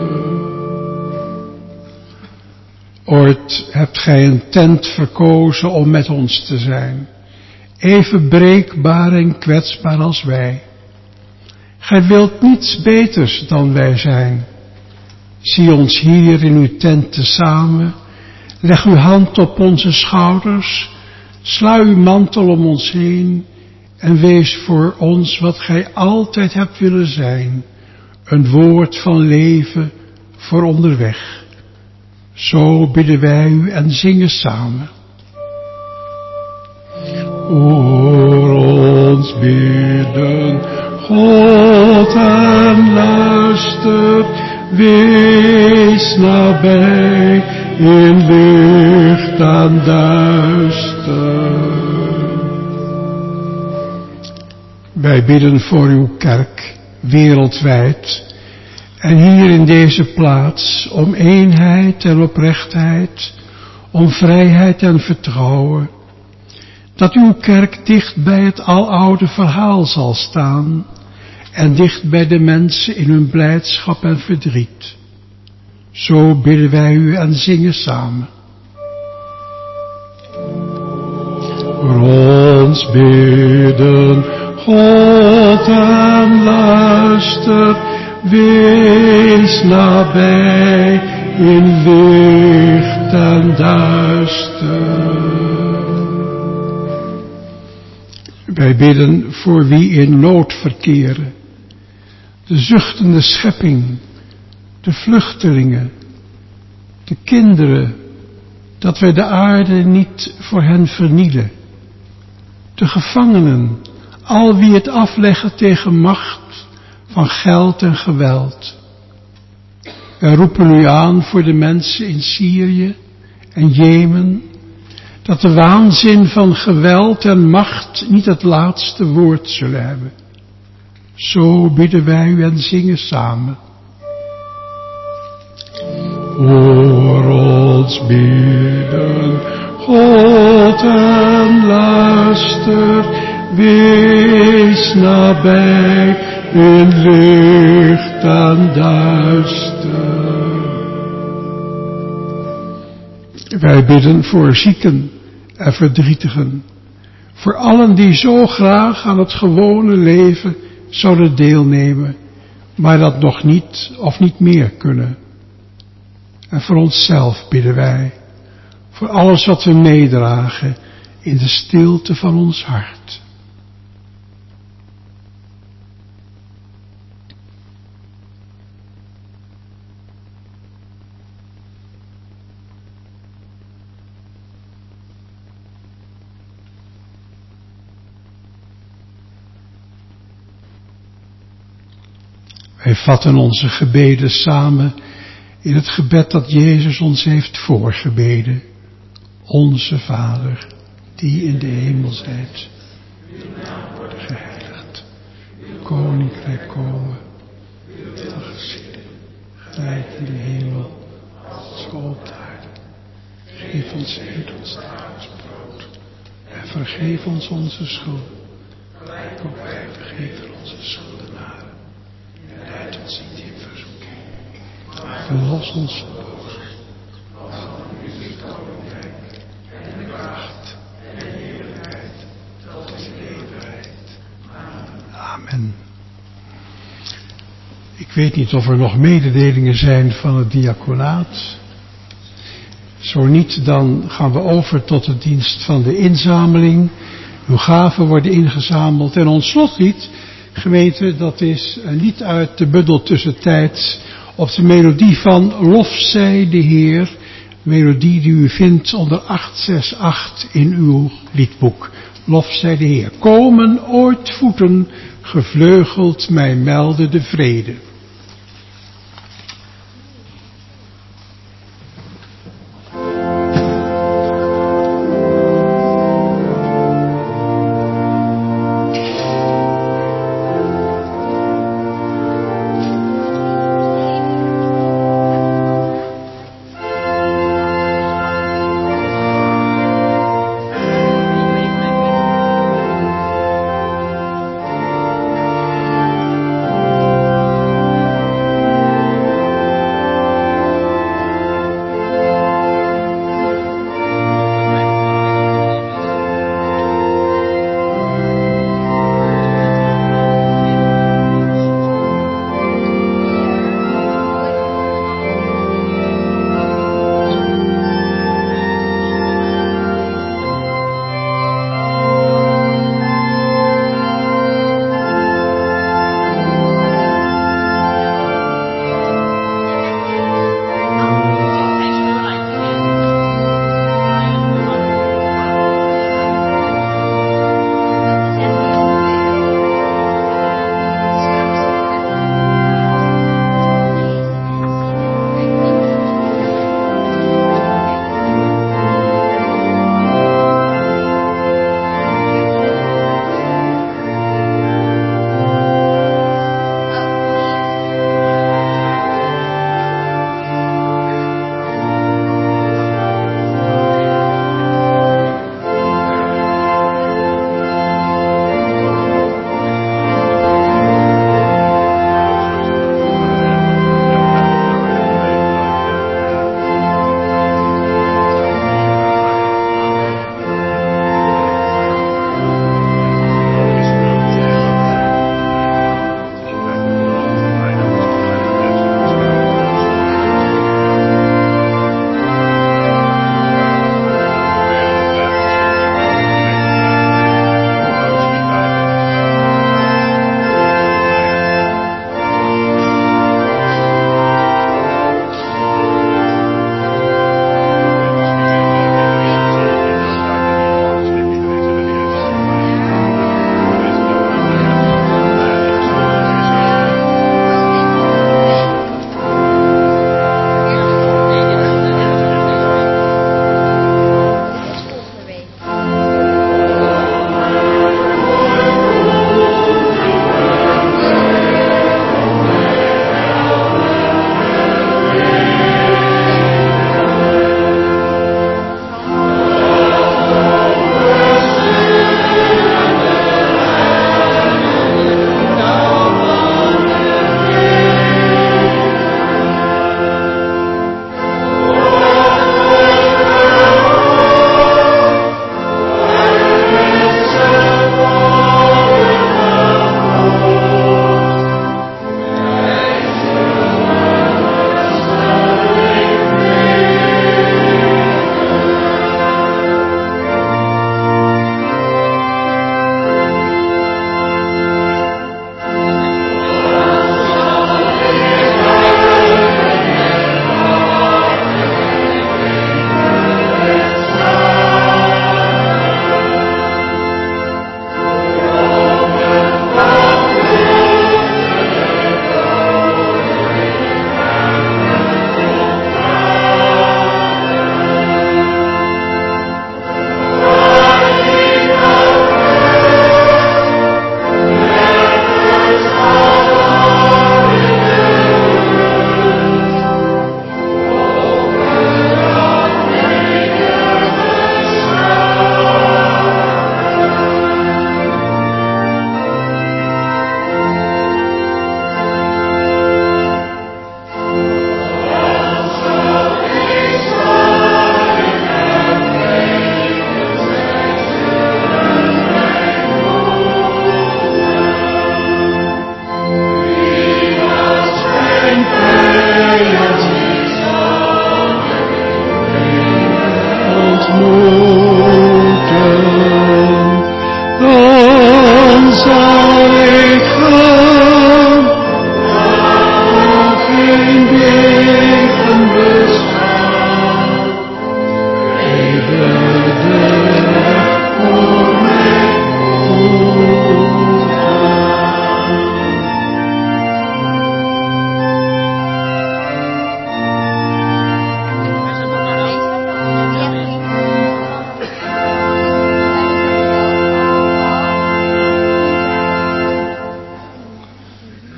Ooit hebt gij een tent verkozen om met ons te zijn, even breekbaar en kwetsbaar als wij. Gij wilt niets beters dan wij zijn. Zie ons hier in uw tent tezamen, leg uw hand op onze schouders, sla uw mantel om ons heen en wees voor ons wat gij altijd hebt willen zijn, een woord van leven voor onderweg. Zo bidden wij u en zingen samen. Hoor ons bidden, God, en luister, wees nabij in licht en duister. Wij bidden voor uw kerk wereldwijd en hier in deze plaats om eenheid en oprechtheid, om vrijheid en vertrouwen. Dat uw kerk dicht bij het aloude verhaal zal staan en dicht bij de mensen in hun blijdschap en verdriet. Zo bidden wij u en zingen samen. Voor ons bidden, God, en luister, wees nabij in licht en duister. Wij bidden voor wie in nood verkeren, de zuchtende schepping, de vluchtelingen, de kinderen, dat wij de aarde niet voor hen vernielen, de gevangenen, al wie het afleggen tegen macht van geld en geweld. Wij roepen u aan voor de mensen in Syrië en Jemen, dat de waanzin van geweld en macht niet het laatste woord zullen hebben. Zo bidden wij u en zingen samen. Hoor ons bidden, God, en luister, wees nabij in licht en duister. Wij bidden voor zieken en verdrietigen. Voor allen die zo graag aan het gewone leven zouden deelnemen, maar dat nog niet of niet meer kunnen. En voor onszelf bidden wij. Voor alles wat we meedragen in de stilte van ons hart. Wij vatten onze gebeden samen in het gebed dat Jezus ons heeft voorgebeden. Onze Vader, die in de hemel zijt, uw naam worden geheiligd, uw koninkrijk komen, uw wil geschieden, gelijk in de hemel, als op de aarde. Geef ons heden ons dagelijks brood en vergeef ons onze schuld, gelijk ook wij vergeven onze schuldenaren. En leid ons niet in verzoeking, maar verlos ons van boos. Want van u is het koninkrijk en de kracht en de heerlijkheid tot in eeuwigheid. Amen. Ik weet niet of er nog mededelingen zijn van het diaconaat. Zo niet, dan gaan we over tot de dienst van de inzameling. Uw gaven worden ingezameld. En ons slotlied, gemeente, dat is een lied uit de Buddel Tussentijds op de melodie van Lof zij de Heer. Melodie die u vindt onder 868 in uw liedboek. Lof zij de Heer. Komen ooit voeten, gevleugeld mij melden de vrede.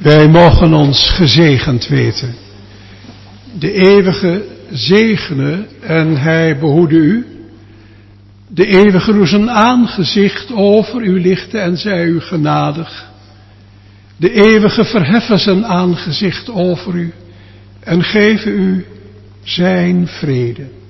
Wij mogen ons gezegend weten. De eeuwige zegene en hij behoede u. De eeuwige doe zijn aangezicht over u lichten en zij u genadig. De eeuwige verheffen zijn aangezicht over u en geven u zijn vrede.